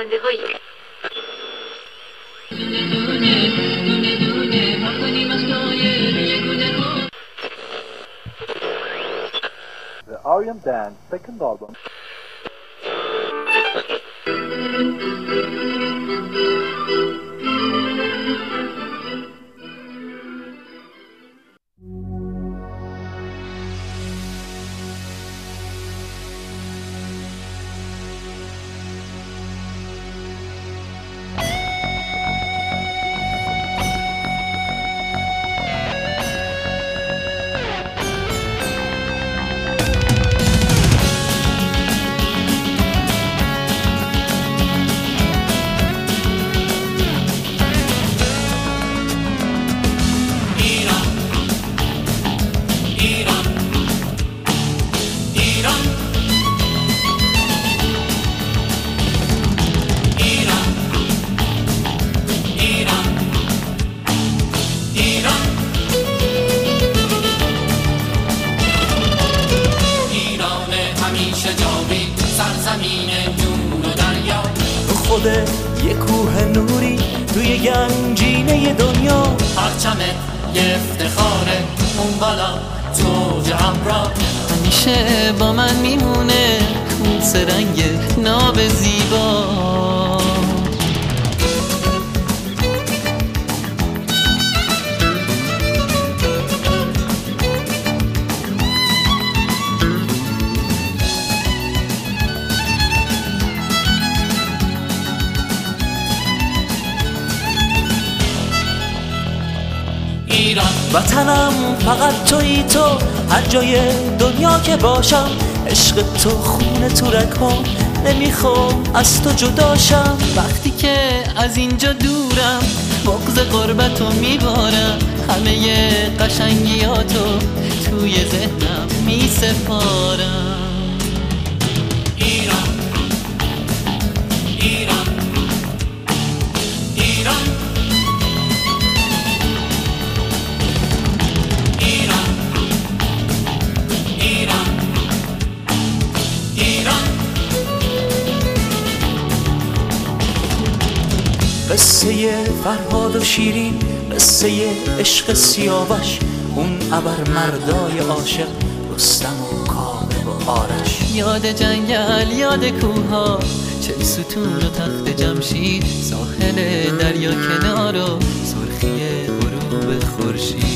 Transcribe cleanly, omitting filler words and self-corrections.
پرونده هایی The Aryan Dance second album. خود یه کوه نوری توی گنجینه دنیا، پرچم یه افتخاره اون بالا توج ابرا، همیشه با من میمونه اون سرنگ ناب زیبا. وطنم فقط تویی تو، هر جای دنیا که باشم عشق تو خونه تو رگ‌هام، نمیخوام از تو جداشم. وقتی که از اینجا دورم بغض غربتو میبارم، همه قشنگیاتو توی ذهنم میسپارم. ایران ایران ایران قصه فرهاد و شیرین، قصه عشق سیاوش، اون ابر مردای عاشق رستم و کامل و آرش. یاد جنگل، یاد کوها، چه ستون و تخت جمشید، ساحل دریا کنار و سرخی غروب خورشید.